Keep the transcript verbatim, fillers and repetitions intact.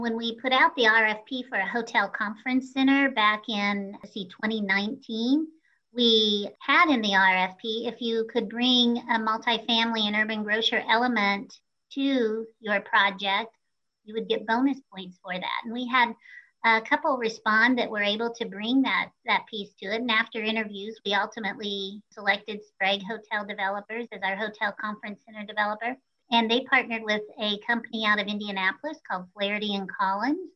When we put out the R F P for a hotel conference center back in, let's see, twenty nineteen, we had in the R F P, if you could bring a multifamily and urban grocer element to your project, you would get bonus points for that. And we had a couple respond that were able to bring that, that piece to it. And after interviews, we ultimately selected Sprague Hotel Developers as our hotel conference center developer. And they partnered with a company out of Indianapolis called Flaherty and Collins.